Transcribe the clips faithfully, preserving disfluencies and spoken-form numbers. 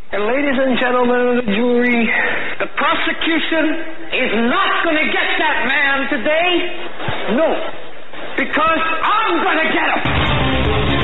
And ladies and gentlemen of the jury, the prosecution is not going to get that man today. No, because I'm going to get him.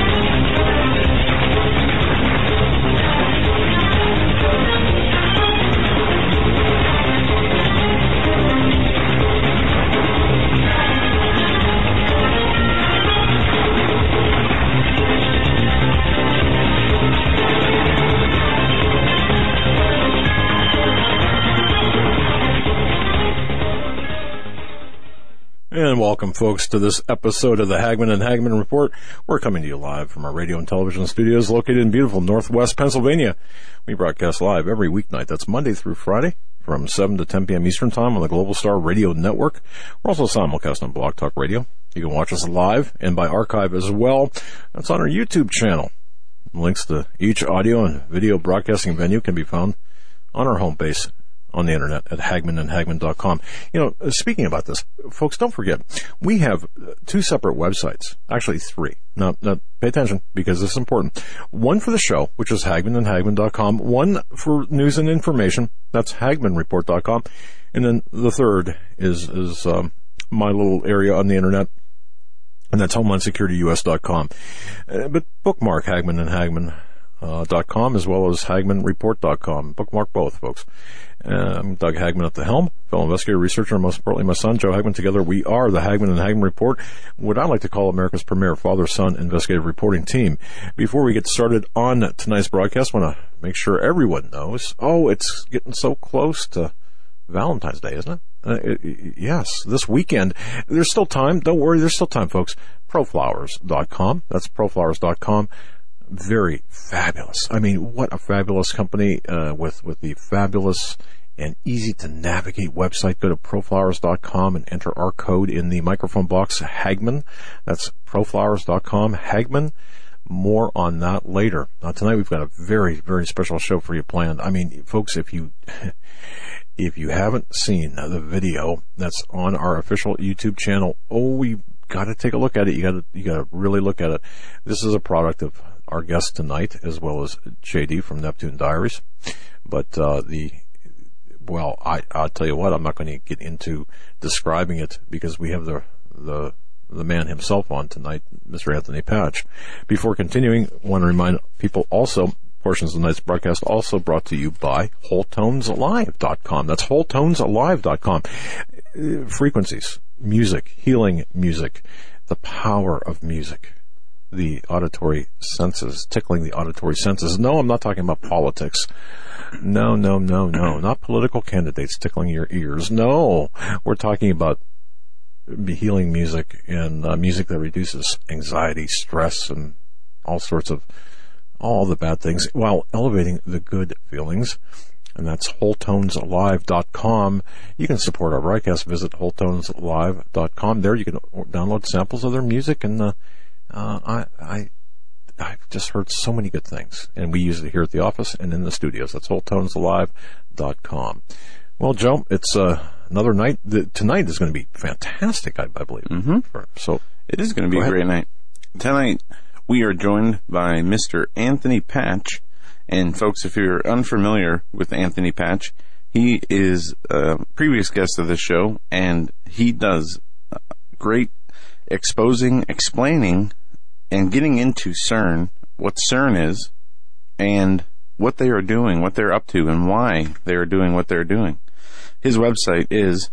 And welcome, folks, to this episode of the Hagman and Hagman Report. We're coming to you live from our radio and television studios located in beautiful Northwest Pennsylvania. We broadcast live every weeknight. That's Monday through Friday from seven to ten p.m. Eastern Time on the Global Star Radio Network. We're also simulcast on Blog Talk Radio. You can watch us live and by archive as well. That's on our YouTube channel. Links to each audio and video broadcasting venue can be found on our home base on the internet at hagman and hagman dot com. You know, speaking about this, folks, don't forget, we have two separate websites, actually three. Now, now pay attention because this is important. One for the show, which is hagman and hagman dot com. One for news and information, that's hagman report dot com. And then the third is, is um, my little area on the internet, and that's homeland security u s dot com. Uh, but bookmark Hagman and Hagman uh, dot com as well as hagman report dot com. Bookmark both, folks. Uh, I'm Doug Hagman at the helm, fellow investigator, researcher, and most importantly, my son, Joe Hagman. Together, we are the Hagman and Hagman Report, what I like to call America's premier father-son investigative reporting team. Before we get started on tonight's broadcast, I want to make sure everyone knows, oh, it's getting so close to Valentine's Day, isn't it? Uh, it yes, this weekend. There's still time. Don't worry, there's still time, folks. pro flowers dot com. That's pro flowers dot com. Very fabulous. I mean, what a fabulous company uh, with, with the fabulous and easy to navigate website. Go to pro flowers dot com and enter our code in the microphone box, Hagman. That's pro flowers dot com, Hagman. More on that later. Now, tonight we've got a very, very special show for you planned. I mean, folks, if you, if you haven't seen the video that's on our official YouTube channel, oh, you got to take a look at it. You got to, you got to really look at it. This is a product of our guest tonight, as well as J D from Neptune Diaries. But, uh, the, well, I, I'll tell you what, I'm not going to get into describing it because we have the, the, the man himself on tonight, Mister Anthony Patch. Before continuing, I want to remind people also, portions of tonight's broadcast also brought to you by whole tones alive dot com. That's whole tones alive dot com. Uh, frequencies, music, healing music, the power of music. The auditory senses, tickling the auditory senses. No, I'm not talking about politics. No, no, no, no. Not political candidates tickling your ears. No, we're talking about healing music and uh, music that reduces anxiety, stress, and all sorts of, all the bad things while elevating the good feelings. And that's whole tones alive dot com. You can support our broadcast. Visit whole tones alive dot com. There you can download samples of their music and, uh, Uh, I, I, I've just heard so many good things, and we use it here at the office and in the studios. That's whole tones alive dot com. Well, Joe, it's uh, another night. The, tonight is going to be fantastic, I, I believe. Mm-hmm. For, so it is going to be a great night. Tonight, we are joined by Mister Anthony Patch. And, folks, if you're unfamiliar with Anthony Patch, he is a previous guest of the show, and he does great exposing, explaining, and getting into CERN, what CERN is, and what they are doing, what they're up to, and why they are doing what they're doing. His website is,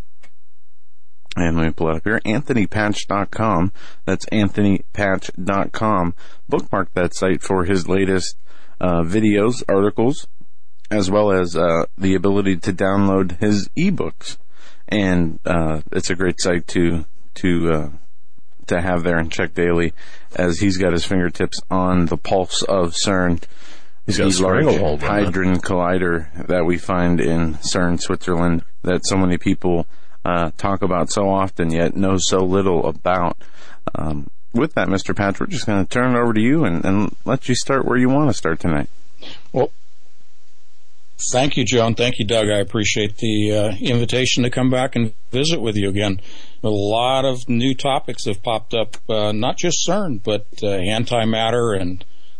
and let me pull it up here, anthony patch dot com. That's anthony patch dot com. Bookmark that site for his latest uh, videos, articles, as well as uh, the ability to download his ebooks. And uh, it's a great site to to uh, to have there and check daily, as he's got his fingertips on the pulse of CERN. He's got the a large hold Hadron Collider that we find in CERN, Switzerland, that so many people uh, talk about so often, yet know so little about. Um, with that, Mister Patch, we're just going to turn it over to you and, and let you start where you want to start tonight. Well, thank you, Joan. Thank you, Doug. I appreciate the uh, invitation to come back and visit with you again. A lot of new topics have popped up, uh, not just CERN, but uh, antimatter and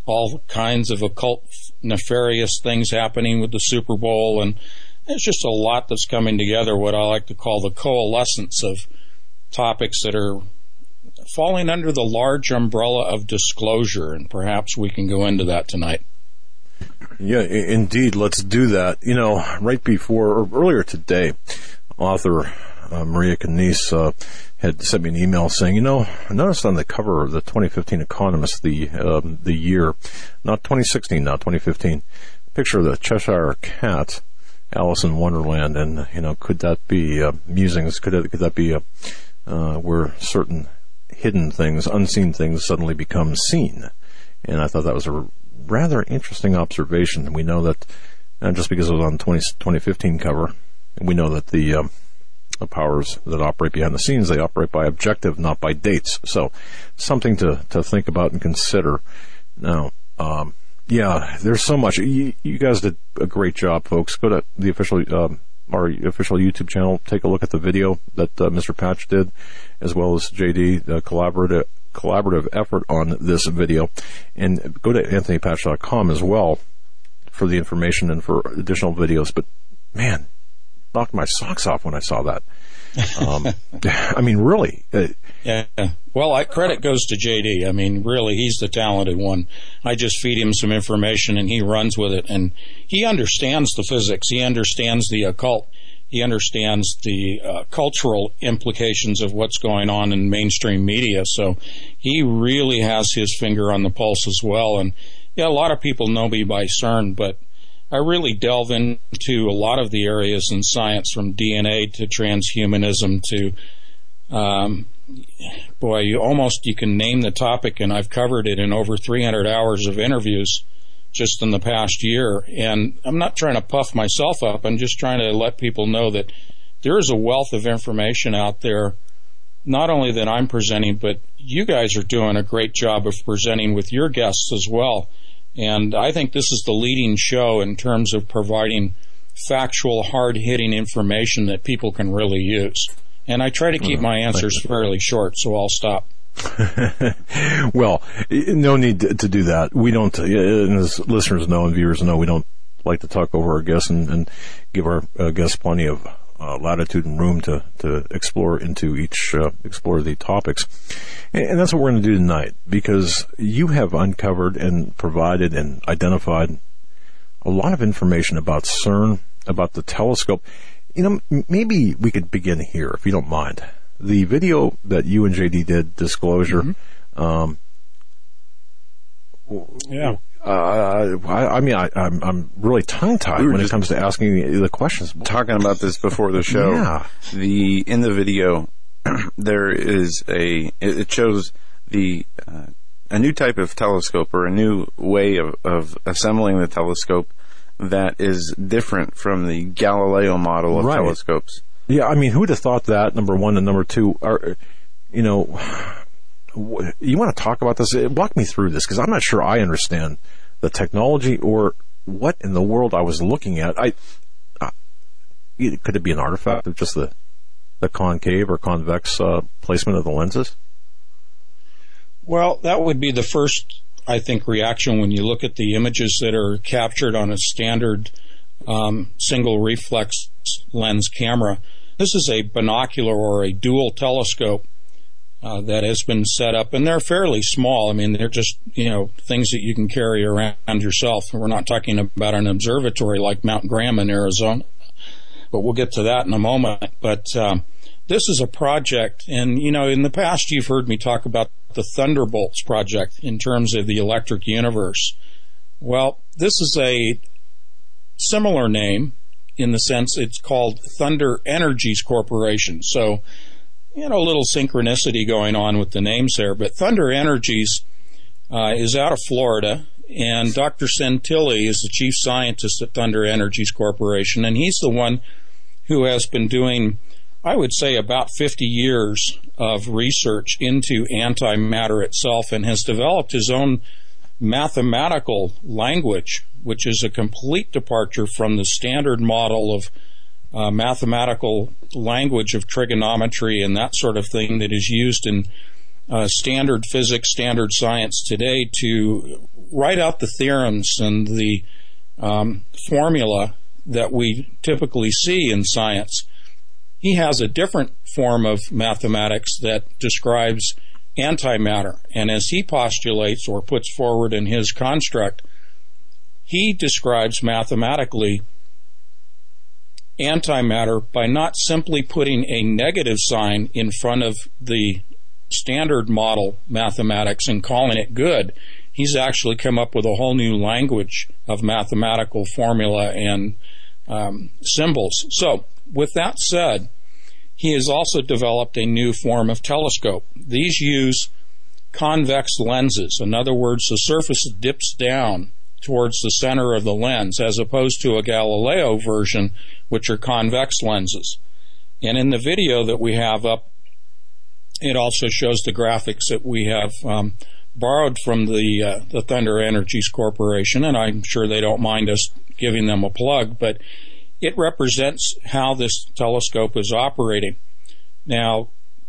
all kinds of occult nefarious things happening with the Super Bowl, and there's just a lot that's coming together, what I like to call the coalescence of topics that are falling under the large umbrella of disclosure, and perhaps we can go into that tonight. Yeah, indeed. Let's do that. You know, right before, or earlier today, author uh, Maria Canese uh, had sent me an email saying, you know, I noticed on the cover of the twenty fifteen Economist, the um, the year, not twenty sixteen, now twenty fifteen, picture of the Cheshire Cat, Alice in Wonderland, and, you know, could that be uh, musings? Could it, could that be a, uh, where certain hidden things, unseen things suddenly become seen? And I thought that was a rather interesting observation. We know that, uh, just because it was on the twenty fifteen cover, we know that the, um, the powers that operate behind the scenes, they operate by objective, not by dates. So something to, to think about and consider. Now, um, yeah, there's so much. You, you guys did a great job, folks. Go to the official, um, our official YouTube channel. Take a look at the video that uh, Mister Patch did, as well as J D, the collaborative collaborative effort on this video. And go to anthony patch dot com as well for the information and for additional videos. But, man, knocked my socks off when I saw that. Um, I mean, really. Uh, yeah. Well, I, credit goes to J D. I mean, really, he's the talented one. I just feed him some information, and he runs with it. And he understands the physics. He understands the occult. He understands the uh, cultural implications of what's going on in mainstream media. So he really has his finger on the pulse as well. And, yeah, a lot of people know me by CERN, but I really delve into a lot of the areas in science, from D N A to transhumanism to, um, boy, you almost, you can name the topic, and I've covered it in over three hundred hours of interviews just in the past year. And I'm not trying to puff myself up. I'm just trying to let people know that there is a wealth of information out there, not only that I'm presenting, but you guys are doing a great job of presenting with your guests as well. And I think this is the leading show in terms of providing factual, hard-hitting information that people can really use. And I try to keep my answers fairly short, so I'll stop. Well, no need to do that. We don't, and as listeners know and viewers know, we don't like to talk over our guests and, and give our uh, guests plenty of uh, latitude and room to, to explore into each, uh, explore the topics. And, and that's what we're going to do tonight, because you have uncovered and provided and identified a lot of information about CERN, about the telescope. You know, m- maybe we could begin here, if you don't mind. The video that you and J D did, Disclosure, mm-hmm. um, yeah. Uh, I, I mean, I, I'm, I'm really tongue-tied we when it comes to asking the, the questions. Talking about this before the show. Yeah. The in the video, there is a. It shows the uh, a new type of telescope, or a new way of, of assembling the telescope that is different from the Galileo model of right. telescopes. Yeah, I mean, who would have thought that? Number one, and number two, are, you know, you want to talk about this? Walk me through this, because I'm not sure I understand the technology or what in the world I was looking at. I uh, could it be an artifact of just the the concave or convex uh, placement of the lenses? Well, that would be the first, I think, reaction when you look at the images that are captured on a standard um, single reflex lens camera. This is a binocular or a dual telescope uh, that has been set up, and they're fairly small. I mean, they're just, you know, things that you can carry around yourself. We're not talking about an observatory like Mount Graham in Arizona, but we'll get to that in a moment. But um, this is a project, and, you know, in the past you've heard me talk about the Thunderbolts project in terms of the electric universe. Well, this is a similar name, in the sense it's called Thunder Energies Corporation. So, you know, a little synchronicity going on with the names there. But Thunder Energies uh, is out of Florida, and Doctor Santilli is the chief scientist at Thunder Energies Corporation, and he's the one who has been doing, I would say, about fifty years of research into antimatter itself, and has developed his own mathematical language, which is a complete departure from the standard model of uh, mathematical language of trigonometry and that sort of thing that is used in uh, standard physics, standard science today to write out the theorems and the um, formula that we typically see in science. He has a different form of mathematics that describes antimatter. And as he postulates or puts forward in his construct, he describes mathematically antimatter by not simply putting a negative sign in front of the standard model mathematics and calling it good. He's actually come up with a whole new language of mathematical formula and um, symbols. So, with that said, he has also developed a new form of telescope. These use convex lenses. In other words, the surface dips down towards the center of the lens, as opposed to a Galileo version, which are convex lenses. And in the video that we have up, it also shows the graphics that we have um, borrowed from the uh, the Thunder Energies Corporation, and I'm sure they don't mind us giving them a plug, but it represents how this telescope is operating. Now,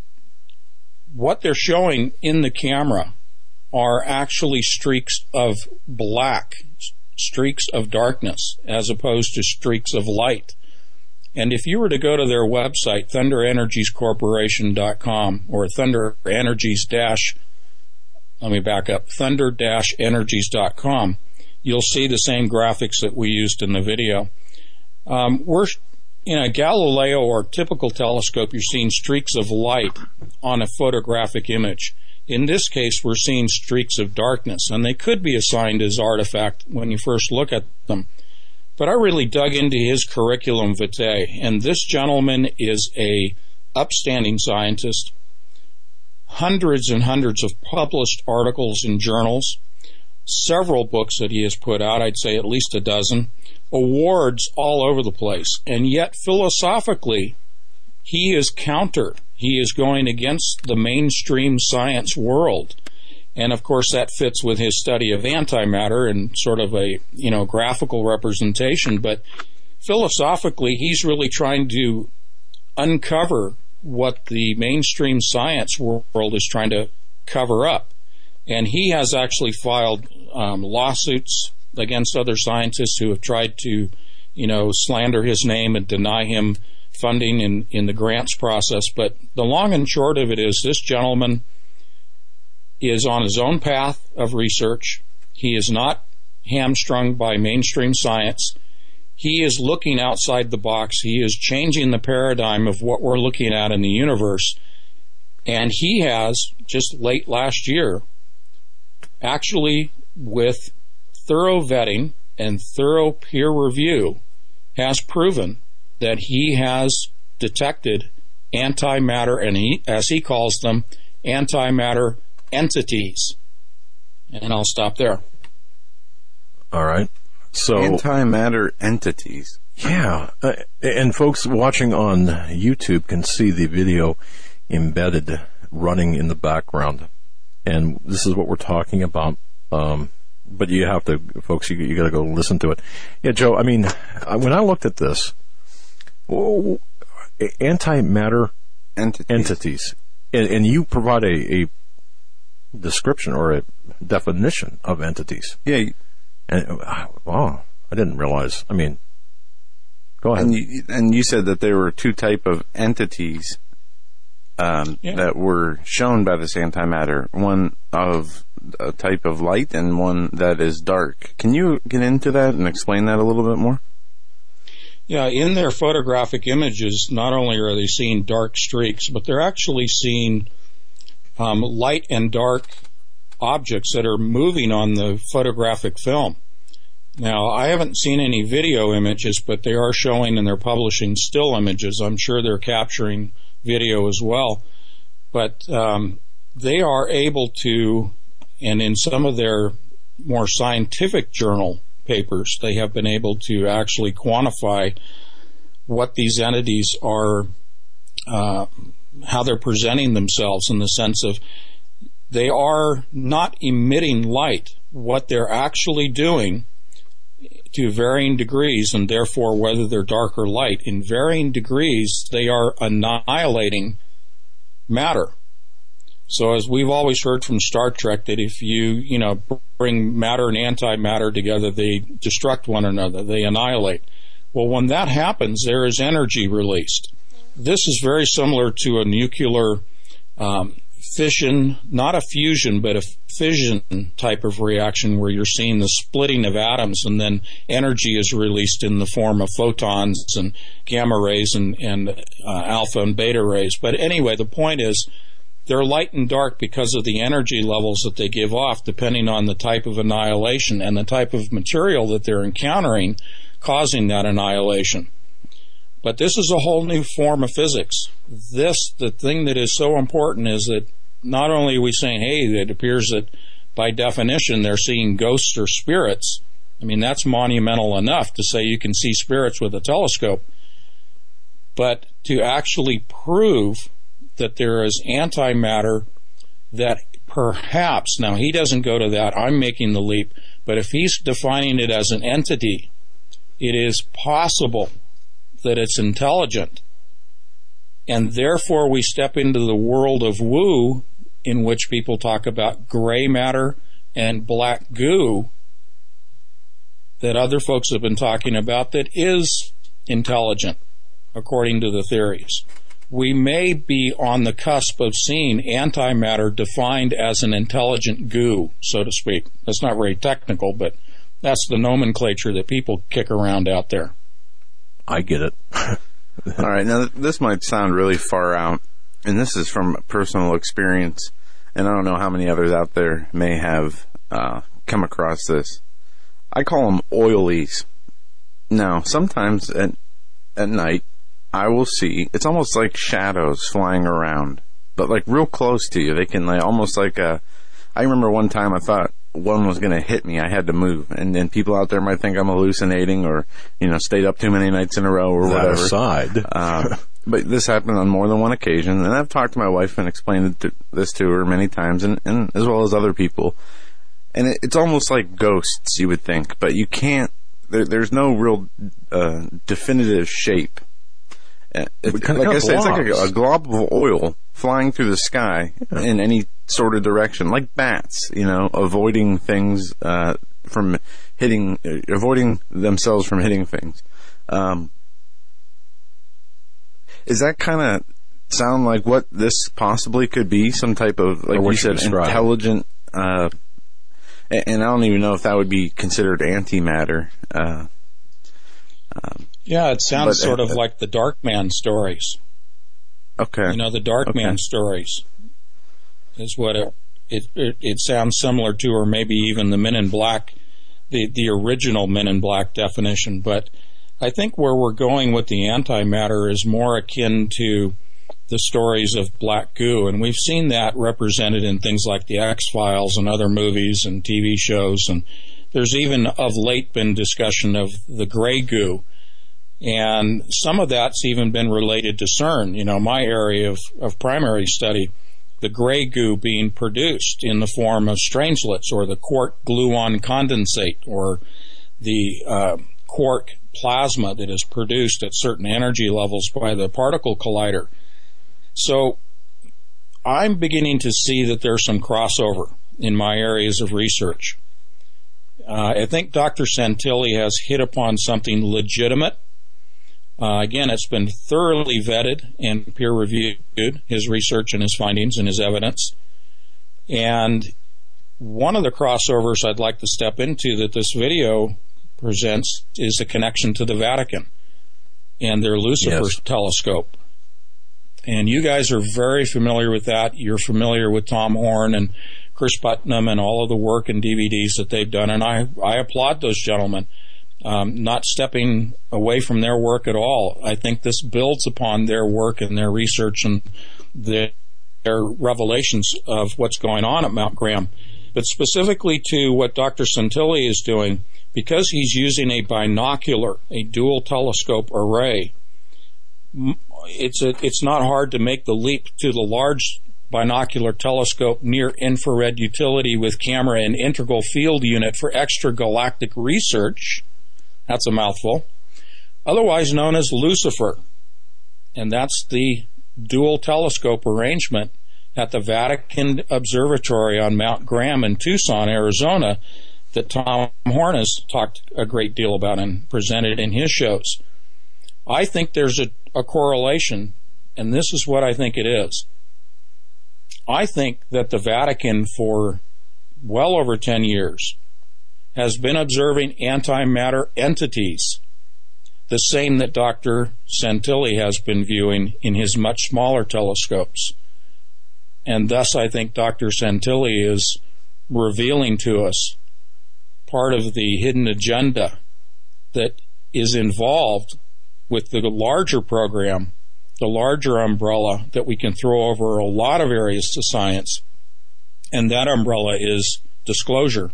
what they're showing in the camera are actually streaks of black, streaks of darkness, as opposed to streaks of light. And if you were to go to their website, thunder energies corporation dot com, or Thunder Energies dash, let me back up, thunder dash energies dot com, you'll see the same graphics that we used in the video. Um, we're in a Galileo or typical telescope, you're seeing streaks of light on a photographic image. In this case, we're seeing streaks of darkness, and they could be assigned as artifact when you first look at them. But I really dug into his curriculum vitae, and this gentleman is a upstanding scientist, hundreds and hundreds of published articles in journals, several books that he has put out, I'd say at least a dozen, awards all over the place, and yet philosophically, he is countered. He is going against the mainstream science world. And of course that fits with his study of antimatter and sort of a, you know, graphical representation. But philosophically, he's really trying to uncover what the mainstream science world is trying to cover up. And he has actually filed um, lawsuits against other scientists who have tried to, you know, slander his name and deny him funding in, in the grants process. But the long and short of it is this gentleman is on his own path of research. He is not hamstrung by mainstream science. He is looking outside the box. He is changing the paradigm of what we're looking at in the universe. And he has, just late last year, actually with thorough vetting and thorough peer review, has proven that he has detected antimatter, and he, as he calls them, antimatter entities. And I'll stop there. All right. So antimatter entities. Yeah. Uh, and folks watching on YouTube can see the video embedded running in the background. And this is what we're talking about. Um, but you have to, folks, you, you got to go listen to it. Yeah, Joe, I mean, when I looked at this, oh, antimatter entities, entities and, and you provide a, a description or a definition of entities. Yeah. And, wow, I didn't realize. I mean, go ahead. And you, and you said that there were two type of entities um, yeah. that were shown by this antimatter. One of a type of light and one that is dark. Can you get into that and explain that a little bit more? Yeah, in their photographic images, not only are they seeing dark streaks, but they're actually seeing um, light and dark objects that are moving on the photographic film. Now, I haven't seen any video images, but they are showing and they're publishing still images. I'm sure they're capturing video as well. But um, they are able to, and in some of their more scientific journal papers, they have been able to actually quantify what these entities are, uh, how they're presenting themselves, in the sense of they are not emitting light. What they're actually doing, to varying degrees, and therefore whether they're dark or light, in varying degrees, they are annihilating matter. So as we've always heard from Star Trek, that if you, you know, bring matter and antimatter together, they destruct one another, they annihilate. Well, when that happens, there is energy released. This is very similar to a nuclear um, fission, not a fusion, but a fission type of reaction where you're seeing the splitting of atoms and then energy is released in the form of photons and gamma rays and, and uh, alpha and beta rays. But anyway, the point is they're light and dark because of the energy levels that they give off depending on the type of annihilation and the type of material that they're encountering causing that annihilation. But this is a whole new form of physics. This, the thing that is so important is that not only are we saying, hey, it appears that by definition they're seeing ghosts or spirits. I mean, that's monumental enough to say you can see spirits with a telescope. But to actually prove that there is antimatter that perhaps, now he doesn't go to that, I'm making the leap, but if he's defining it as an entity, it is possible that it's intelligent. And therefore we step into the world of woo, in which people talk about gray matter and black goo that other folks have been talking about that is intelligent, according to the theories. We may be on the cusp of seeing antimatter defined as an intelligent goo, so to speak. That's not very technical, but that's the nomenclature that people kick around out there. I get it. All right, now this might sound really far out, and this is from personal experience, and I don't know how many others out there may have uh, come across this. I call them oilies. Now, sometimes at, at night, I will see, it's almost like shadows flying around, but like real close to you. They can like almost like a, I remember one time I thought one was going to hit me. I had to move. And then people out there might think I'm hallucinating or, you know, stayed up too many nights in a row or that whatever. Aside. uh, but this happened on more than one occasion. And I've talked to my wife and explained to, this to her many times, and, and as well as other people. And it, it's almost like ghosts, you would think. But you can't, there, there's no real uh, definitive shape. It, kind of like I said, it's like a, globs. a glob of oil flying through the sky yeah. in any sort of direction, like bats, you know, avoiding things uh, from hitting, uh, avoiding themselves from hitting things. Um, is that kind of sound like what this possibly could be? Some type of, like you said, intelligent, uh, and, and I don't even know if that would be considered antimatter. Uh, um, Yeah, it sounds but, sort uh, of like the Darkman stories. Okay. You know, the Darkman okay. stories is what it, it it it sounds similar to, or maybe even the Men in Black, the the original Men in Black definition. But I think where we're going with the antimatter is more akin to the stories of black goo, and we've seen that represented in things like the X-Files and other movies and T V shows, and there's even of late been discussion of the gray goo. And some of that's even been related to CERN, you know, my area of, of primary study, the gray goo being produced in the form of strangelets or the quark gluon condensate or the uh, quark plasma that is produced at certain energy levels by the particle collider. So I'm beginning to see that there's some crossover in my areas of research. Uh, I think Doctor Santilli has hit upon something legitimate. Uh, again, it's been thoroughly vetted and peer-reviewed, his research and his findings and his evidence. And one of the crossovers I'd like to step into that this video presents is a connection to the Vatican and their Lucifer yes. telescope. And you guys are very familiar with that. You're familiar with Tom Horn and Chris Putnam and all of the work and D V Ds that they've done. And I, I applaud those gentlemen. Um, not stepping away from their work at all. I think this builds upon their work and their research and their, their revelations of what's going on at Mount Graham. But specifically to what Doctor Santilli is doing, because he's using a binocular, a dual telescope array, it's a, it's not hard to make the leap to the large binocular telescope near infrared utility with camera and integral field unit for extragalactic research. That's a mouthful. Otherwise known as Lucifer. And that's the dual telescope arrangement at the Vatican Observatory on Mount Graham in Tucson, Arizona, that Tom Horn has talked a great deal about and presented in his shows. I think there's a, a correlation, and this is what I think it is. I think that the Vatican, for well over ten years, has been observing antimatter entities, the same that Doctor Santilli has been viewing in his much smaller telescopes. And thus I think Doctor Santilli is revealing to us part of the hidden agenda that is involved with the larger program, the larger umbrella that we can throw over a lot of areas to science. And that umbrella is disclosure.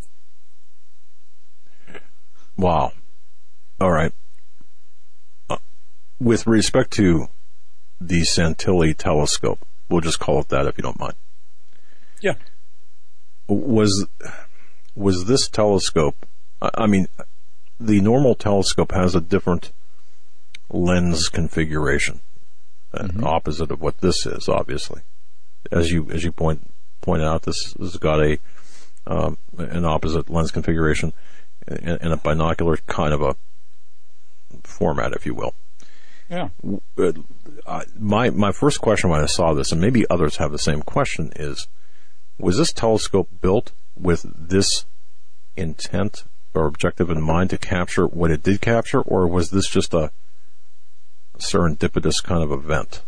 Wow. All right. Uh, with respect to the Santilli telescope, we'll just call it that if you don't mind. Yeah. Was was this telescope, I mean, the normal telescope has a different lens configuration, mm-hmm. opposite of what this is, obviously. As you as you point point out, this has got a um, an opposite lens configuration in, in a binocular kind of a format, if you will. Yeah. Uh, my my first question when I saw this, and maybe others have the same question, is: was this telescope built with this intent or objective in mind to capture what it did capture, or was this just a serendipitous kind of event?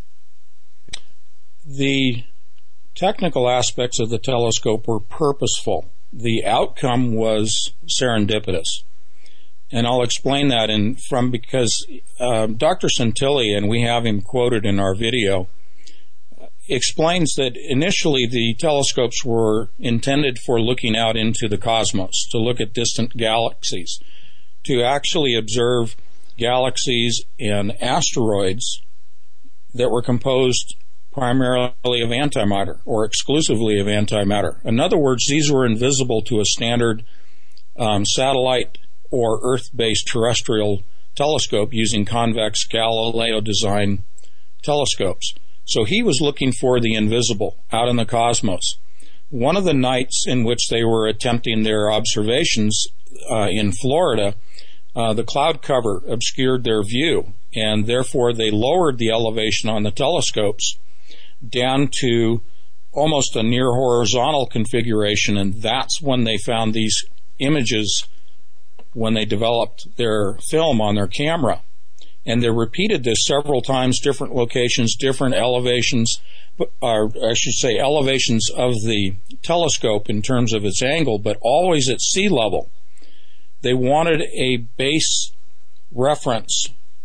The technical aspects of the telescope were purposeful. The outcome was serendipitous. And I'll explain that in from because uh, Doctor Santilli, and we have him quoted in our video, explains that initially the telescopes were intended for looking out into the cosmos, to look at distant galaxies, to actually observe galaxies and asteroids that were composed primarily of antimatter or exclusively of antimatter. In other words, these were invisible to a standard um, satellite or Earth-based terrestrial telescope using convex Galileo design telescopes. So he was looking for the invisible out in the cosmos. One of the nights in which they were attempting their observations uh, in Florida, uh, the cloud cover obscured their view, and therefore they lowered the elevation on the telescopes down to almost a near horizontal configuration, and that's when they found these images when they developed their film on their camera. And they repeated this several times, different locations, different elevations, or I should say elevations of the telescope in terms of its angle, but always at sea level. They wanted a base reference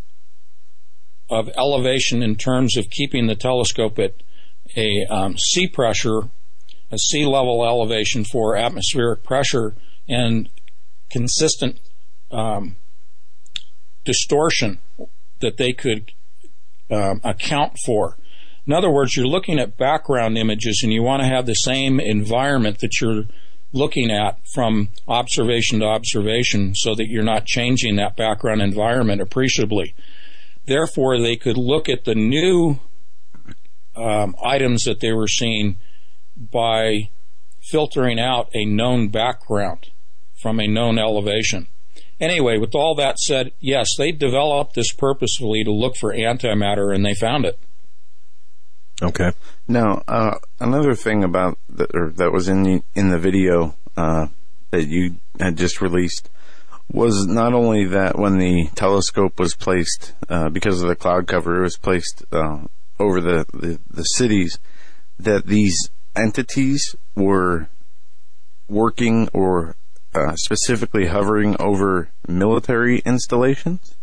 of elevation in terms of keeping the telescope at a um, sea pressure, a sea level elevation for atmospheric pressure, and consistent um, distortion that they could um, account for. In other words, you're looking at background images and you want to have the same environment that you're looking at from observation to observation so that you're not changing that background environment appreciably. Therefore, they could look at the new um, items that they were seeing by filtering out a known background from a known elevation. Anyway, with all that said, yes, they developed this purposefully to look for antimatter, and they found it. Okay. Now, uh, another thing about the, or that was in the in the video uh, that you had just released was not only that when the telescope was placed, uh, because of the cloud cover, it was placed uh, over the, the, the cities, that these entities were working or Uh, specifically hovering over military installations?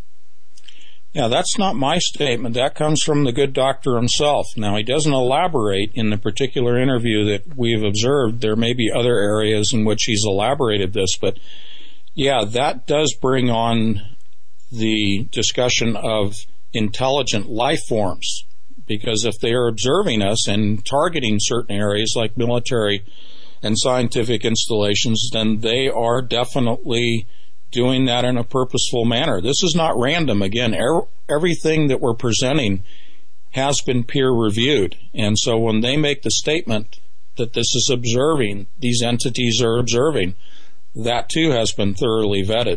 Yeah, that's not my statement. That comes from the good doctor himself. Now, he doesn't elaborate in the particular interview that we've observed. There may be other areas in which he's elaborated this, but yeah, that does bring on the discussion of intelligent life forms, because if they are observing us and targeting certain areas like military and scientific installations, then they are definitely doing that in a purposeful manner. This is not random. Again, er- everything that we're presenting has been peer-reviewed. And so when they make the statement that this is observing, these entities are observing, that too has been thoroughly vetted.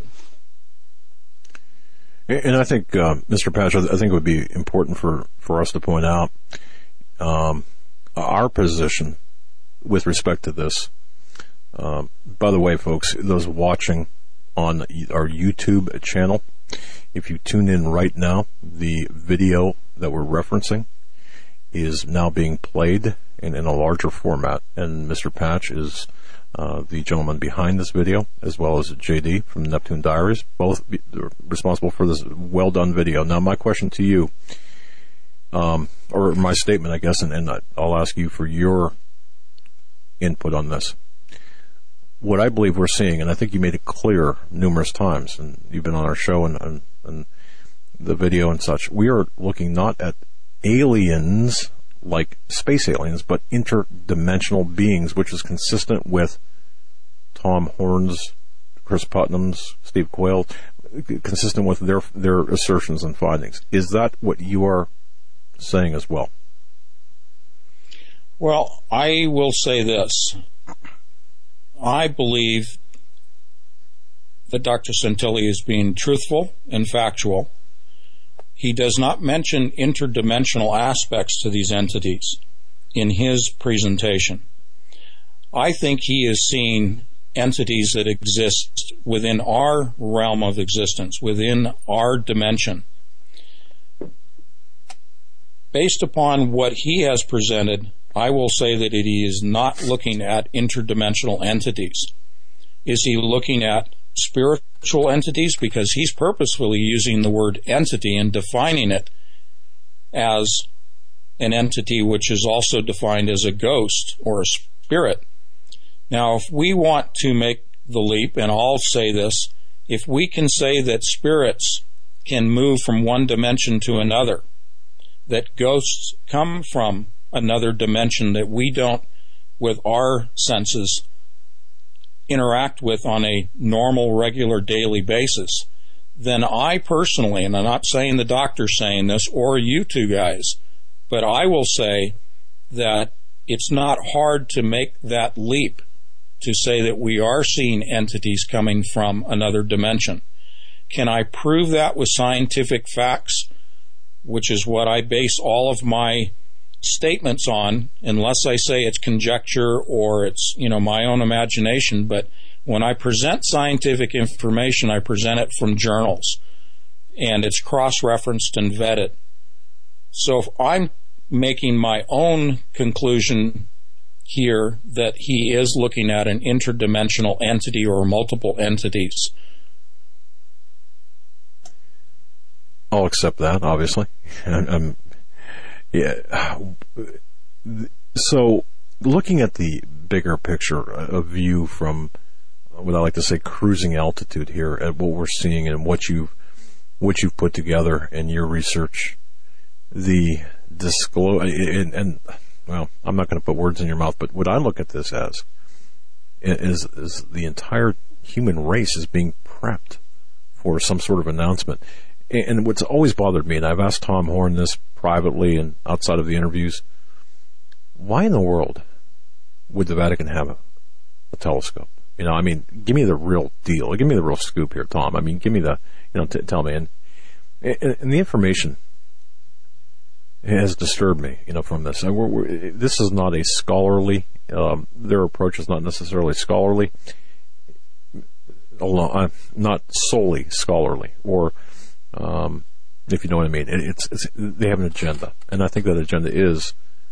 And I think, uh, Mister Patch, I think it would be important for, for us to point out um, our position with respect to this. Um, by the way, folks, those watching on our YouTube channel, if you tune in right now, the video that we're referencing is now being played in, in a larger format, and Mister Patch is uh, the gentleman behind this video, as well as J D from Neptune Diaries, both be, responsible for this well-done video. Now, my question to you, um, or my statement, I guess, and, and I'll ask you for your input on this. What I believe we're seeing, and I think you made it clear numerous times, and you've been on our show and, and, and the video and such, we are looking not at aliens like space aliens, but interdimensional beings, which is consistent with Tom Horn's, Chris Putnam's, Steve Quayle, consistent with their their assertions and findings. Is that what you are saying as well? Well, I will say this. I believe that Doctor Santilli is being truthful and factual. He does not mention interdimensional aspects to these entities in his presentation. I think he is seeing entities that exist within our realm of existence, within our dimension. Based upon what he has presented, I will say that he is not looking at interdimensional entities. Is he looking at spiritual entities? Because he's purposefully using the word entity and defining it as an entity which is also defined as a ghost or a spirit. Now, if we want to make the leap, and I'll say this, if we can say that spirits can move from one dimension to another, that ghosts come from another dimension that we don't, with our senses, interact with on a normal, regular, daily basis, then I personally, and I'm not saying the doctor's saying this or you two guys, but I will say that it's not hard to make that leap to say that we are seeing entities coming from another dimension. Can I prove that with scientific facts, which is what I base all of my statements on, unless I say it's conjecture or it's, you know, my own imagination? But when I present scientific information, I present it from journals, and it's cross-referenced and vetted. So if I'm making my own conclusion here that he is looking at an interdimensional entity or multiple entities, I'll accept that, obviously. I'm, yeah. So, looking at the bigger picture, a view from what I like to say cruising altitude here at what we're seeing and what you've what you've put together in your research, the disclose and, and well, I'm not going to put words in your mouth, but what I look at this as is is the entire human race is being prepped for some sort of announcement. And what's always bothered me, and I've asked Tom Horn this privately and outside of the interviews, why in the world would the Vatican have a, a telescope? You know, I mean, give me the real deal. Give me the real scoop here, Tom. I mean, give me the, you know, t- tell me. And, and, and the information has disturbed me, you know, from this. And we're, we're, this is not a scholarly, um, their approach is not necessarily scholarly, alone, not solely scholarly, or Um, if you know what I mean. It's, it's they have an agenda, and I think that agenda is.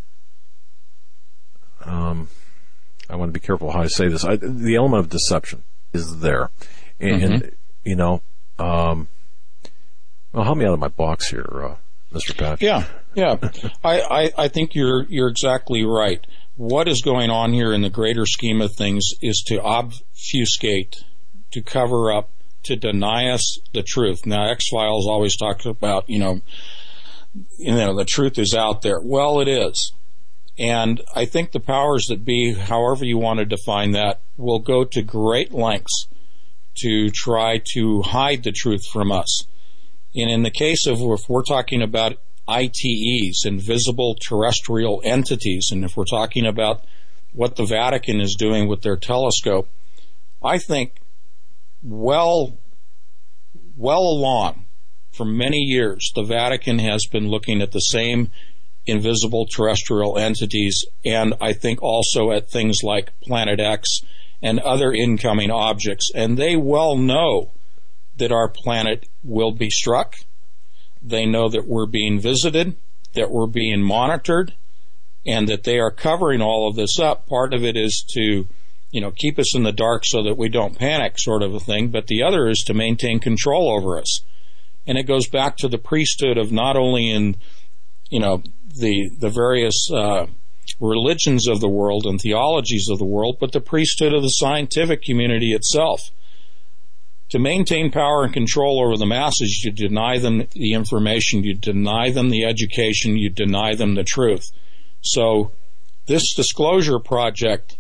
Um, I want to be careful how I say this. I, the element of deception is there, and, mm-hmm. and you know, um, well, help me out of my box here, uh, Mister Pat. Yeah, yeah. I, I, I think you're you're exactly right. What is going on here in the greater scheme of things is to obfuscate, to cover up, to deny us the truth. Now, X-Files always talks about, you know, you know, the truth is out there. Well, it is. And I think the powers that be, however you want to define that, will go to great lengths to try to hide the truth from us. And in the case of, if we're talking about I T Es, invisible terrestrial entities. And if we're talking about what the Vatican is doing with their telescope, I think well, well along for many years, the Vatican has been looking at the same invisible terrestrial entities, and I think also at things like Planet X and other incoming objects. And they well know that our planet will be struck. They know that we're being visited, that we're being monitored, and that they are covering all of this up. Part of it is to, you know, keep us in the dark so that we don't panic, sort of a thing, but the other is to maintain control over us. And it goes back to the priesthood of not only in, you know, the the various uh, religions of the world and theologies of the world, but the priesthood of the scientific community itself. To maintain power and control over the masses, you deny them the information, you deny them the education, you deny them the truth. So this disclosure project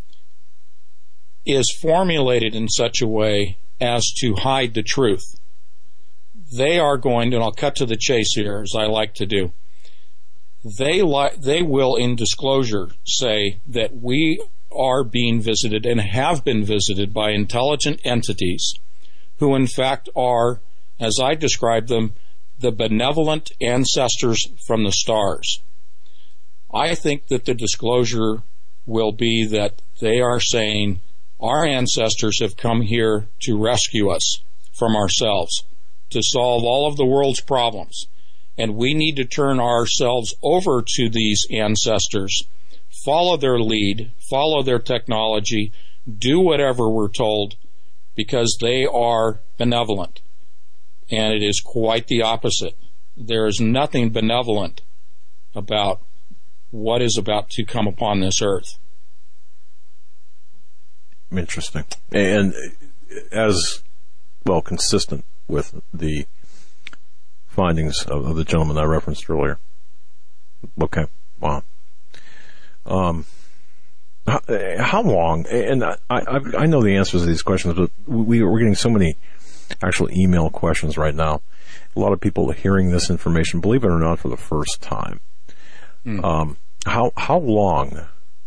is formulated in such a way as to hide the truth. They are going to, and I'll cut to the chase here, as I like to do, they li- they will in disclosure say that we are being visited and have been visited by intelligent entities who in fact are, as I describe them, the benevolent ancestors from the stars. I think that the disclosure will be that they are saying our ancestors have come here to rescue us from ourselves, to solve all of the world's problems. And we need to turn ourselves over to these ancestors, follow their lead, follow their technology, do whatever we're told, because they are benevolent. And it is quite the opposite. There is nothing benevolent about what is about to come upon this earth. Interesting. And as, well, consistent with the findings of, of the gentleman I referenced earlier. Okay. Wow. Um, how, how long, and I, I, I know the answers to these questions, but we, we're getting so many actual email questions right now. A lot of people are hearing this information, believe it or not, for the first time. Mm. Um, how, how long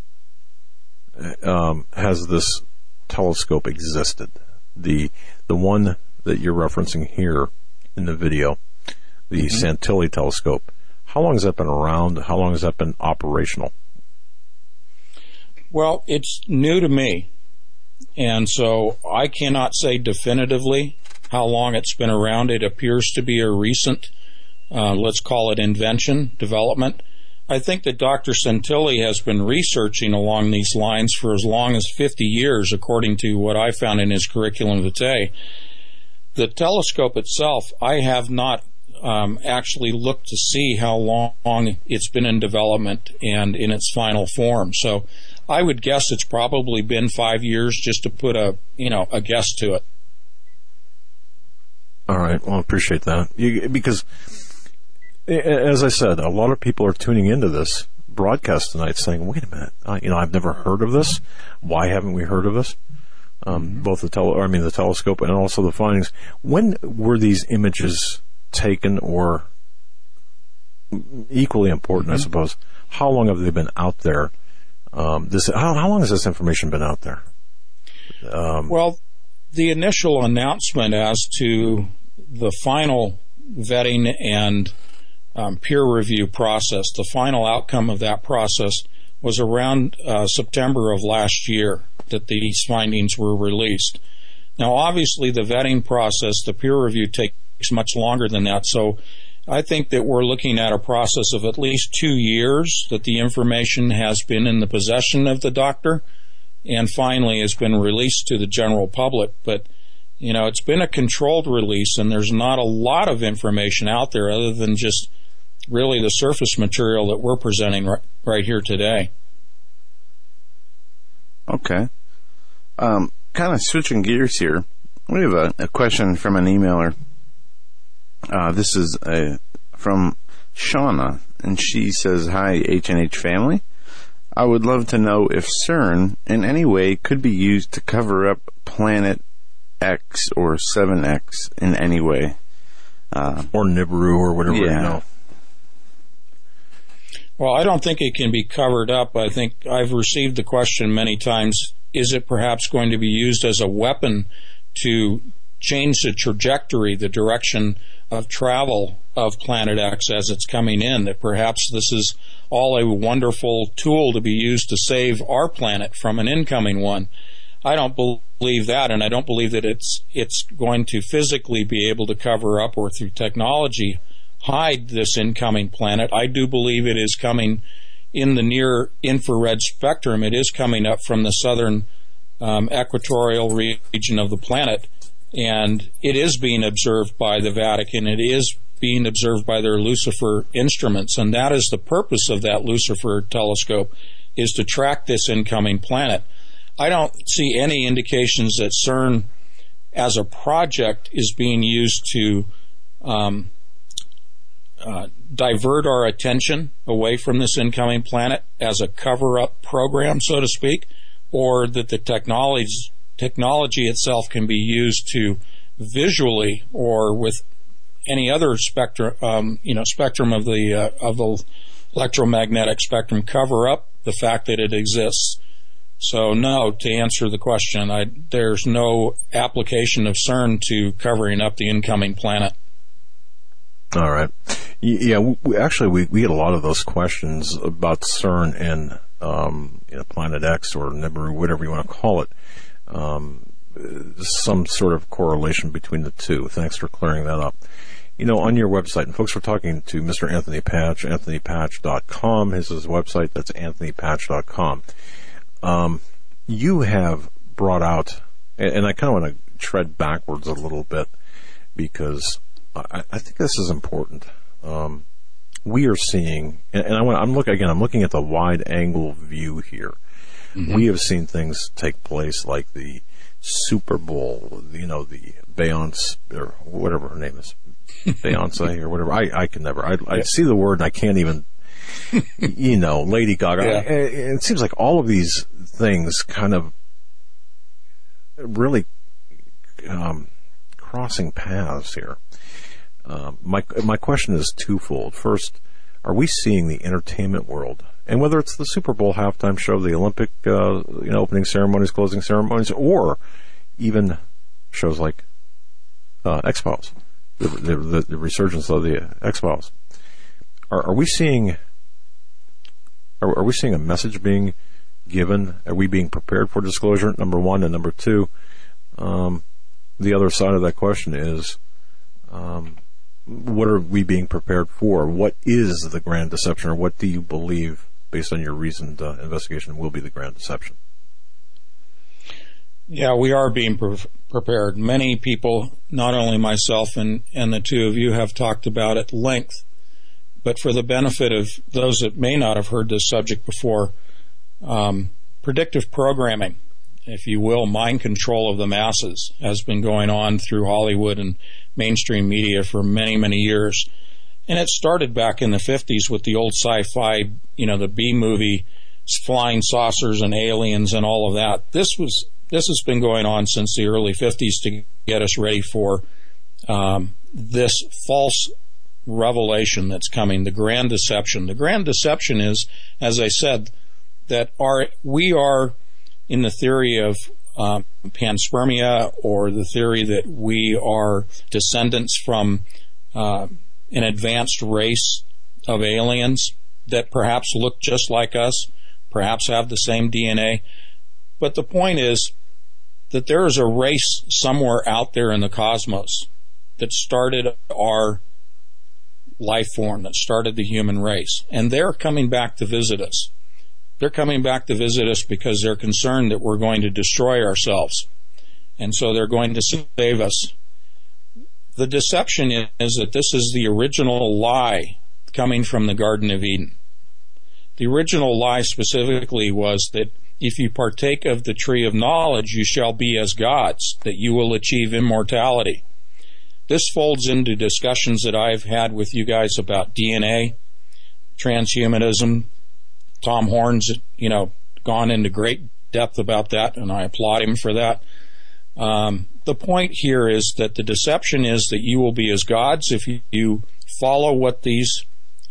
um, has this telescope existed? The, the one that you're referencing here in the video, the mm-hmm. Santilli telescope. How long has that been around? How long has that been operational? Well, it's new to me, and so I cannot say definitively how long it's been around. It appears to be a recent, uh, let's call it invention, development. I think that Doctor Santilli has been researching along these lines for as long as fifty years, according to what I found in his curriculum vitae. The telescope itself, I have not um, actually looked to see how long it's been in development and in its final form. So I would guess it's probably been five years, just to put a you know a guess to it. All right, well, I appreciate that. You, because, as I said, a lot of people are tuning into this broadcast tonight saying, wait a minute, uh, you know, I've never heard of this. Why haven't we heard of this? Um, mm-hmm. Both the tele- I mean, the telescope and also the findings. When were these images taken, or equally important, mm-hmm. I suppose, how long have they been out there? Um, this, how, how long has this information been out there? Um, well, the initial announcement as to the final vetting and um, peer review process, the final outcome of that process, was around uh, September of last year that these findings were released. Now, obviously, the vetting process, the peer review, takes much longer than that. So I think that we're looking at a process of at least two years that the information has been in the possession of the doctor and finally has been released to the general public. But, you know, it's been a controlled release, and there's not a lot of information out there other than just really the surface material that we're presenting right, right here today. Okay. Um, kind of switching gears here. We have a, a question from an emailer. Uh, this is a, from Shauna, and she says, "Hi, H and H family. I would love to know if CERN in any way could be used to cover up Planet X or seven X in any way." Uh, or Nibiru or whatever, yeah. you know. Well, I don't think it can be covered up. I think I've received the question many times, is it perhaps going to be used as a weapon to change the trajectory, the direction of travel of Planet X as it's coming in, that perhaps this is all a wonderful tool to be used to save our planet from an incoming one. I don't believe that, and I don't believe that it's it's going to physically be able to cover up or through technology hide this incoming planet. I do believe it is coming in the near infrared spectrum. It is coming up from the southern um, equatorial region of the planet, and it is being observed by the Vatican. It is being observed by their Lucifer instruments, and that is the purpose of that Lucifer telescope, is to track this incoming planet. I don't see any indications that CERN as a project is being used to um, uh, divert our attention away from this incoming planet as a cover-up program, so to speak, or that the technology, technology itself can be used to visually or with any other spectrum, um, you know, spectrum of the uh, of the electromagnetic spectrum cover up the fact that it exists. So no, to answer the question, I, there's no application of CERN to covering up the incoming planet. All right. Yeah, we, actually, we, we get a lot of those questions about CERN and um, you know, Planet X or Nibiru, whatever you want to call it. Um, some sort of correlation between the two. Thanks for clearing that up. You know, on your website, and folks, we're talking to Mister Anthony Patch, anthony patch dot com. His, his website, that's anthony patch dot com. Um, you have brought out, and I kind of want to tread backwards a little bit because I, I think this is important. Um, we are seeing, and, and I want, I'm looking again. I'm looking at the wide-angle view here. Mm-hmm. We have seen things take place like the Super Bowl, you know, the Beyonce or whatever her name is, Beyonce or whatever. I, I can never. I, I see the word and I can't even. You know, Lady Gaga. Yeah. It seems like all of these things kind of really um, crossing paths here. Um, my my question is twofold. First, are we seeing the entertainment world, and whether it's the Super Bowl halftime show, the Olympic uh, you know opening ceremonies, closing ceremonies, or even shows like uh, X-Files, the, the, the, the resurgence of the X-Files, are, are we seeing? Are, are we seeing a message being given? Are we being prepared for disclosure? Number one, and number two, um, the other side of that question is, um, what are we being prepared for? What is the grand deception, or what do you believe, based on your recent uh, investigation, will be the grand deception? Yeah, we are being pre- prepared. Many people, not only myself and, and the two of you, have talked about at length. But for the benefit of those that may not have heard this subject before, um, predictive programming, if you will, mind control of the masses, has been going on through Hollywood and mainstream media for many, many years. And it started back in the fifties with the old sci-fi, you know, the B-movie, flying saucers and aliens and all of that. This was this has been going on since the early fifties to get us ready for um, this false revelation that's coming, the grand deception. The grand deception is, as I said, that our we are in the theory of um, panspermia, or the theory that we are descendants from uh, an advanced race of aliens that perhaps look just like us, perhaps have the same D N A. But the point is that there is a race somewhere out there in the cosmos that started our life form, that started the human race. And they're coming back to visit us. They're coming back to visit us because they're concerned that we're going to destroy ourselves. And so they're going to save us. The deception is that this is the original lie coming from the Garden of Eden. The original lie specifically was that if you partake of the tree of knowledge, you shall be as gods, that you will achieve immortality. This folds into discussions that I've had with you guys about D N A, transhumanism. Tom Horn's, you know, gone into great depth about that, and I applaud him for that. Um, the point here is that the deception is that you will be as gods if you follow what these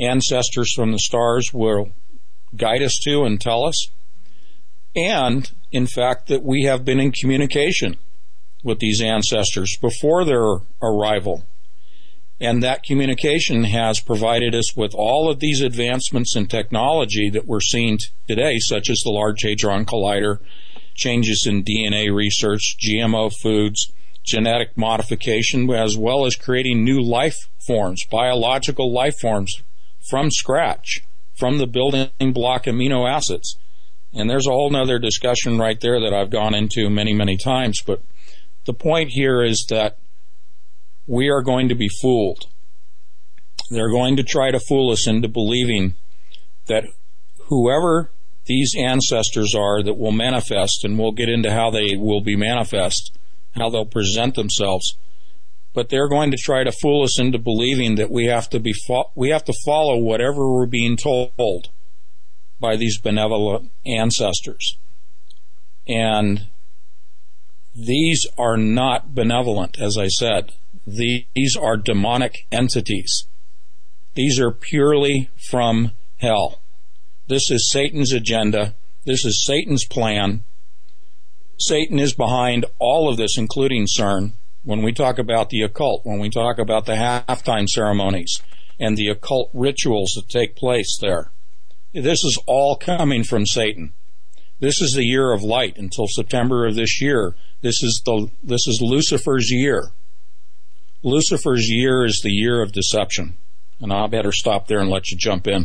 ancestors from the stars will guide us to and tell us. And, in fact, that we have been in communication with these ancestors before their arrival. And that communication has provided us with all of these advancements in technology that we're seeing today, such as the Large Hadron Collider, changes in D N A research, G M O foods, genetic modification, as well as creating new life forms, biological life forms from scratch, from the building block amino acids. And there's a whole nother discussion right there that I've gone into many, many times. But the point here is that we are going to be fooled. They're going to try to fool us into believing that whoever these ancestors are that will manifest, and we'll get into how they will be manifest, how they'll present themselves, but they're going to try to fool us into believing that we have to be fo- we have to follow whatever we're being told by these benevolent ancestors. And these are not benevolent, as I said. These are demonic entities. These are purely from hell. This is Satan's agenda. This is Satan's plan. Satan is behind all of this, including CERN. When we talk about the occult, when we talk about the halftime ceremonies and the occult rituals that take place there, this is all coming from Satan. This is the year of light until September of this year. This is the this is Lucifer's year. Lucifer's year is the year of deception. And I better stop there and let you jump in.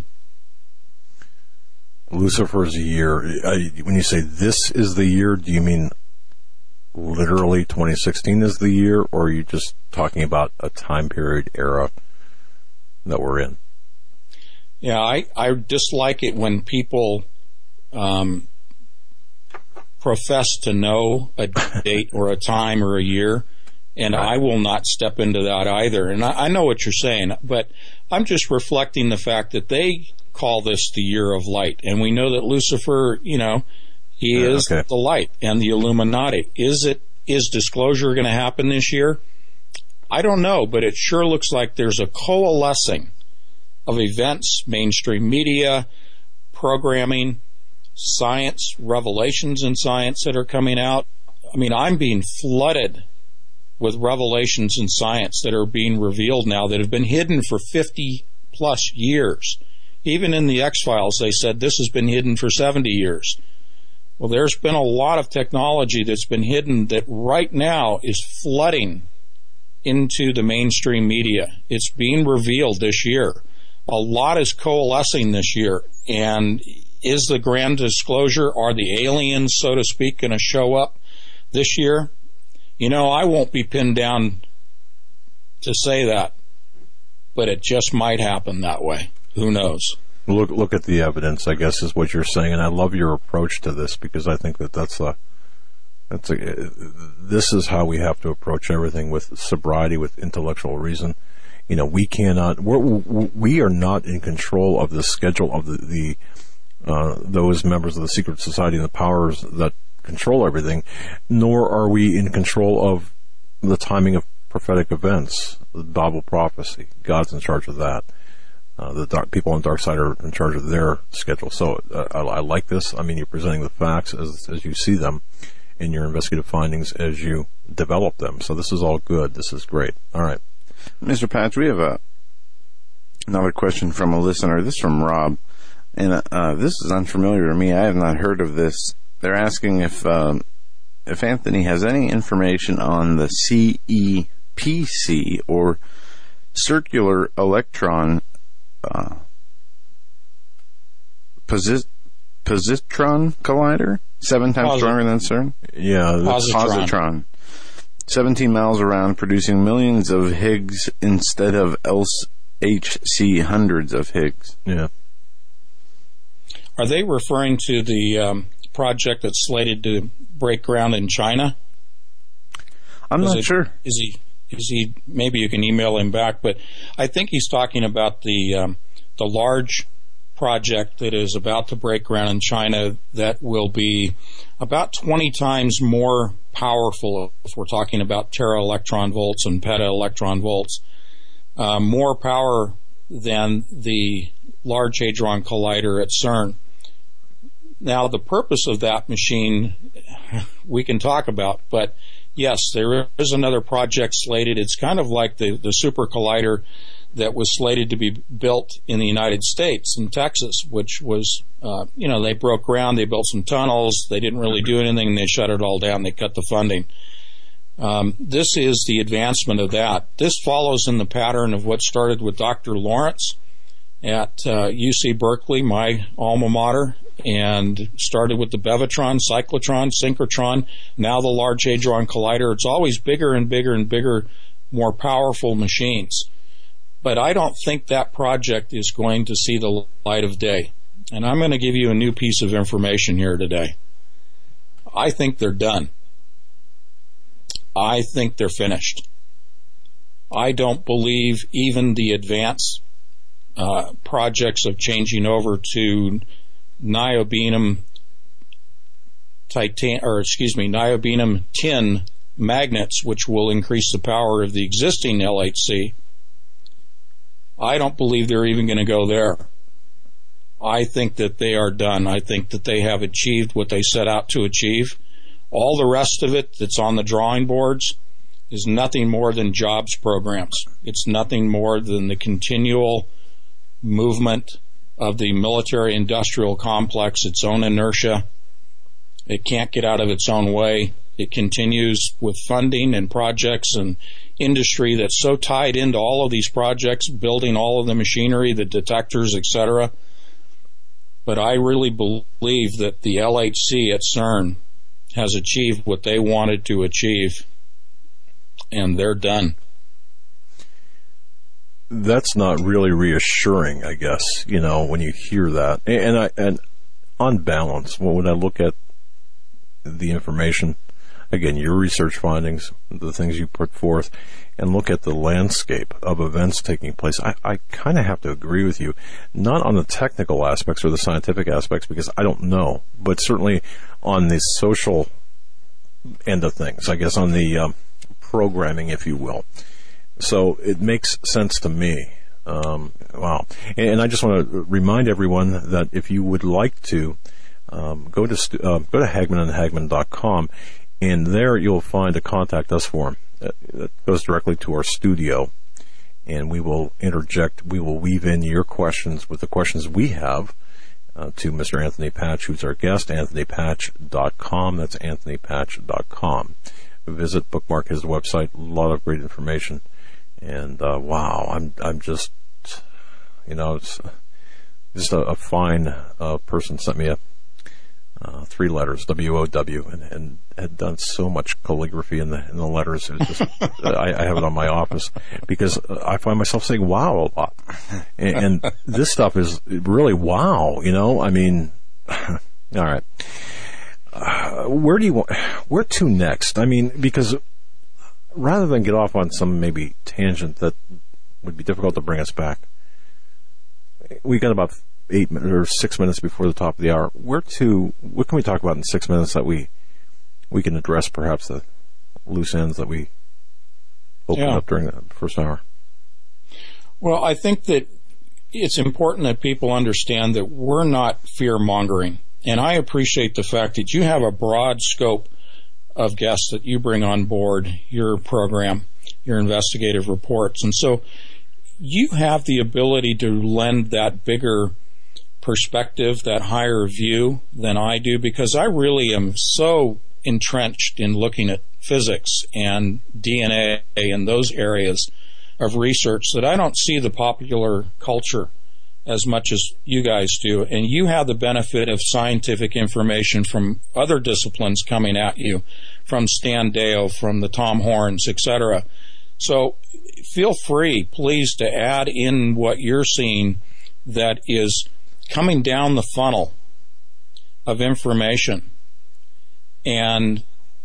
Lucifer's year. When you say this is the year, do you mean literally twenty sixteen is the year, or are you just talking about a time period era that we're in? Yeah, I, I dislike it when people um, profess to know a date or a time or a year, and right. I will not step into that either. And I, I know what you're saying, but I'm just reflecting the fact that they call this the year of light, and we know that Lucifer, you know, he yeah, is okay. the light and the Illuminati. Is it is disclosure going to happen this year? I don't know, but it sure looks like there's a coalescing of events, mainstream media, programming, science, revelations in science that are coming out. I mean, I'm being flooded with revelations in science that are being revealed now that have been hidden for fifty plus years. Even in the X-Files, they said this has been hidden for seventy years. Well, there's been a lot of technology that's been hidden that right now is flooding into the mainstream media. It's being revealed this year. A lot is coalescing this year. And is the grand disclosure, are the aliens, so to speak, going to show up this year? You know, I won't be pinned down to say that, but it just might happen that way. Who knows? Look, look at the evidence, I guess, is what you're saying, and I love your approach to this because I think that that's a, that's a, this is how we have to approach everything, with sobriety, with intellectual reason. You know, we cannot, we're, we are not in control of the schedule of the, the uh, those members of the secret society and the powers that control everything, nor are we in control of the timing of prophetic events, the Bible prophecy. God's in charge of that. Uh, the dark, people on the dark side are in charge of their schedule. So uh, I, I like this. I mean, you're presenting the facts as as you see them in your investigative findings as you develop them. So this is all good. This is great. All right. Mister Patch, we have a another question from a listener. This is from Rob. And uh, this is unfamiliar to me. I have not heard of this. They're asking if um, if Anthony has any information on the C E P C, or Circular Electron uh, posit- Positron Collider, seven times Posit- stronger than CERN. Yeah, positron. positron. seventeen miles around, producing millions of Higgs instead of else H C hundreds of Higgs. Yeah. Are they referring to the um, project that's slated to break ground in China? I'm is not it, sure. Is he? Is he? Maybe you can email him back. But I think he's talking about the um, the large project that is about to break ground in China that will be about twenty times more powerful. If we're talking about tera electron volts and peta electron volts, uh, more power than the Large Hadron Collider at CERN. Now, the purpose of that machine we can talk about, but yes, there is another project slated. It's kind of like the, the Super Collider that was slated to be built in the United States, in Texas, which was, uh, you know, they broke ground, they built some tunnels, they didn't really do anything, and they shut it all down, they cut the funding. Um, this is the advancement of that. This follows in the pattern of what started with Doctor Lawrence at uh, U C Berkeley, my alma mater, and started with the Bevatron, Cyclotron, Synchrotron, now the Large Hadron Collider. It's always bigger and bigger and bigger, more powerful machines. But I don't think that project is going to see the light of day. And I'm going to give you a new piece of information here today. I think they're done. I think they're finished. I don't believe even the advanced uh, projects of changing over to niobium titan, or excuse me, niobium tin magnets, which will increase the power of the existing L H C. I don't believe they're even going to go there. I think that they are done. I think that they have achieved what they set out to achieve. All the rest of it that's on the drawing boards is nothing more than jobs programs. It's nothing more than the continual movement of the military-industrial complex, its own inertia. It can't get out of its own way. It continues with funding and projects and industry that's so tied into all of these projects, building all of the machinery, the detectors, et cetera. But I really believe that the L H C at CERN has achieved what they wanted to achieve, and they're done. That's not really reassuring, I guess, you know, when you hear that. And I, and on balance, when I look at the information, again, your research findings, the things you put forth, and look at the landscape of events taking place, I, I kind of have to agree with you. Not on the technical aspects or the scientific aspects, because I don't know, but certainly on the social end of things, I guess on the um, programming, if you will. So it makes sense to me. Um, wow. And, and I just want to remind everyone that if you would like to, um, go to stu- uh, go to Hagman and Hagman dot com, and there you'll find a contact us form that, that goes directly to our studio, and we will interject, we will weave in your questions with the questions we have uh, to Mister Anthony Patch, who's our guest, Anthony Patch dot com. That's Anthony Patch dot com. Visit, bookmark his website, a lot of great information. And uh, wow, I'm I'm just, you know, it's just a, a fine uh, person sent me a uh, three letters, W O W, and, and had done so much calligraphy in the in the letters. It was just, I, I have it on my office because I find myself saying wow a lot, and, and this stuff is really wow. You know, I mean, all right, uh, where do you want? Where to next? I mean, because rather than get off on some maybe tangent that would be difficult to bring us back, we got about eight minutes or six minutes before the top of the hour. Where to? What can we talk about in six minutes that we we can address perhaps the loose ends that we opened yeah. up during the first hour? Well, I think that it's important that people understand that we're not fear-mongering. And I appreciate the fact that you have a broad scope of guests that you bring on board your program, your investigative reports. And so you have the ability to lend that bigger perspective, that higher view than I do, because I really am so entrenched in looking at physics and D N A and those areas of research that I don't see the popular culture as much as you guys do. And you have the benefit of scientific information from other disciplines coming at you, from Stan Deyo, from the Tom Horns, et cetera. So feel free, please, to add in what you're seeing that is coming down the funnel of information. And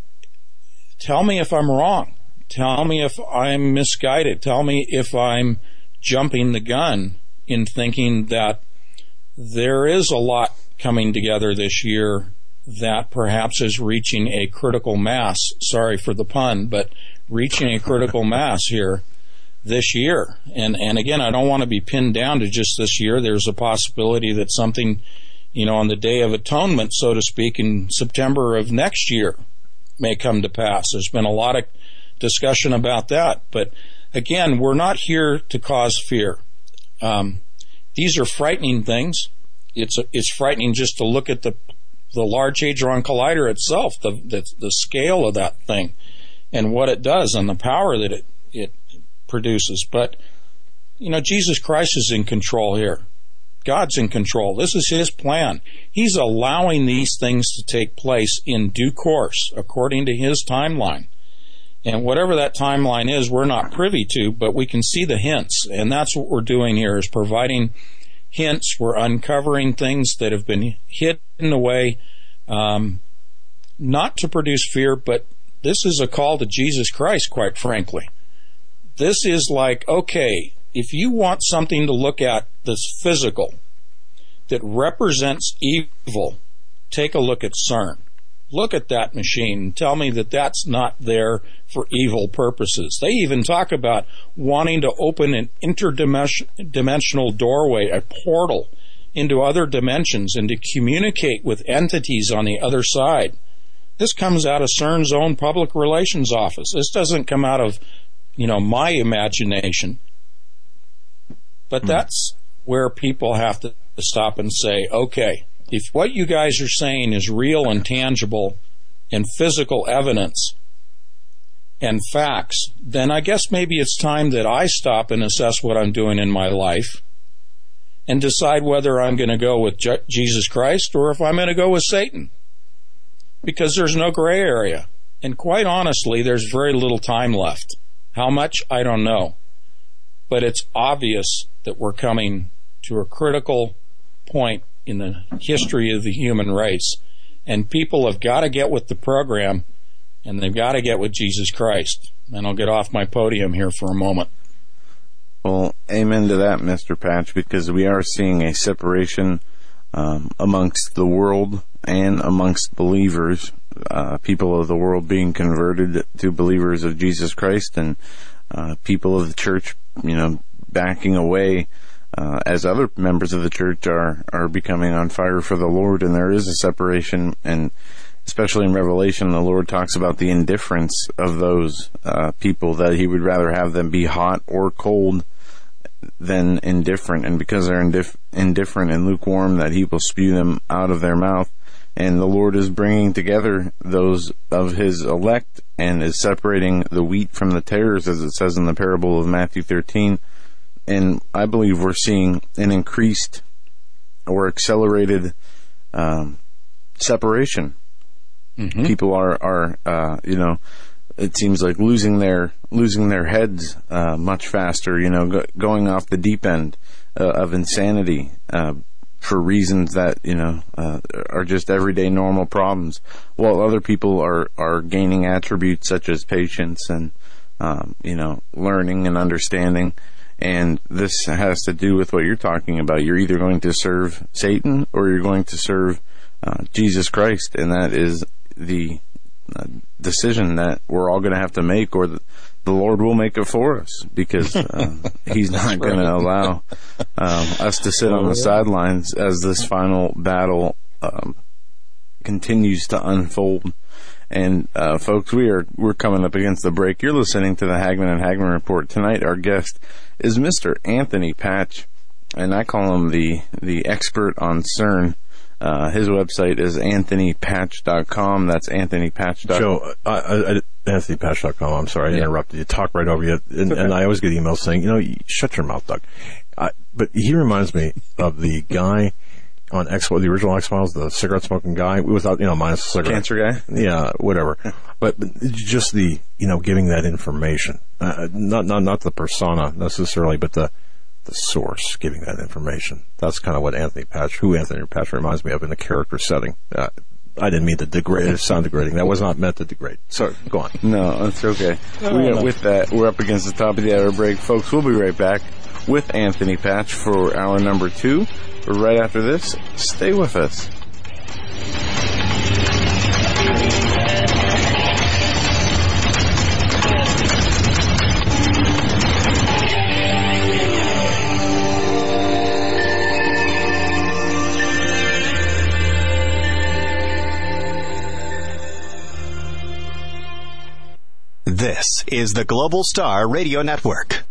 tell me if I'm wrong. Tell me if I'm misguided. Tell me if I'm jumping the gun in thinking that there is a lot coming together this year that perhaps is reaching a critical mass. Sorry for the pun, but reaching a critical mass here this year. And, and again, I don't want to be pinned down to just this year. There's a possibility that something, you know, on the Day of Atonement, so to speak, in September of next year may come to pass. There's been a lot of discussion about that. But again, we're not here to cause fear. Um, these are frightening things. It's it's frightening just to look at the the Large Hadron Collider itself, the, the the scale of that thing, and what it does, and the power that it it produces. But you know, Jesus Christ is in control here. God's in control. This is His plan. He's allowing these things to take place in due course, according to His timeline. And whatever that timeline is, we're not privy to, but we can see the hints, and that's what we're doing here, is providing hints. We're uncovering things that have been hidden away, um, not to produce fear, but this is a call to Jesus Christ, quite frankly. This is like, okay, if you want something to look at that's physical, that represents evil, take a look at CERN. Look at that machine and tell me that that's not there for evil purposes. They even talk about wanting to open an interdimensional doorway, a portal into other dimensions, and to communicate with entities on the other side. This comes out of CERN's own public relations office. This doesn't come out of, you know, my imagination. But that's where people have to stop and say, okay, if what you guys are saying is real and tangible and physical evidence and facts, then I guess maybe it's time that I stop and assess what I'm doing in my life and decide whether I'm going to go with Je- Jesus Christ or if I'm going to go with Satan. Because there's no gray area. And quite honestly, there's very little time left. How much? I don't know. But it's obvious that we're coming to a critical point in the history of the human race. And people have got to get with the program, and they've got to get with Jesus Christ. And I'll get off my podium here for a moment. Well, amen to that, Mister Patch, because we are seeing a separation um, amongst the world and amongst believers, uh, people of the world being converted to believers of Jesus Christ, and uh, people of the church, you know, backing away Uh, as other members of the church are, are becoming on fire for the Lord. And there is a separation, and especially in Revelation, the Lord talks about the indifference of those uh, people, that He would rather have them be hot or cold than indifferent. And because they're indif- indifferent and lukewarm, that He will spew them out of their mouth. And the Lord is bringing together those of His elect and is separating the wheat from the tares, as it says in the parable of Matthew thirteen. And I believe we're seeing an increased or accelerated um, separation. Mm-hmm. People are, are uh, you know, it seems like losing their losing their heads uh, much faster. You know, go, going off the deep end uh, of insanity uh, for reasons that you know uh, are just everyday normal problems, while other people are are gaining attributes such as patience and um, you know learning and understanding. And this has to do with what you're talking about. You're either going to serve Satan or you're going to serve uh, Jesus Christ. And that is the uh, decision that we're all going to have to make, or the, the Lord will make it for us, because uh, He's not going to allow um, us to sit on the sidelines as this final battle um, continues to unfold. And uh, folks, we are we're coming up against the break. You're listening to the Hagman and Hagman Report. Tonight, our guest is Mister Anthony Patch, and I call him the the expert on CERN. Uh, his website is anthony patch dot com. That's anthony patch dot com. Joe, I, I, anthony patch dot com. I'm sorry, I yeah. interrupted you. Talk right over you. And, okay. and I always get emails saying, you know, shut your mouth, Doug. I, but he reminds me of the guy on X, the original X-Files, the cigarette smoking guy, without, you know, minus the cigarette. Cancer guy? Yeah, whatever. but, but just the, you know, giving that information. Uh, not, not, not the persona necessarily, but the, the source giving that information. That's kind of what Anthony Patch, who Anthony Patch reminds me of in a character setting. Uh, I didn't mean to degrade it, sound degrading. That was not meant to degrade. So, go on. No, that's okay. No, we, no. With that, we're up against the top of the hour break. Folks, we'll be right back with Anthony Patch for hour number two. Right after this, stay with us. This is the Global Star Radio Network.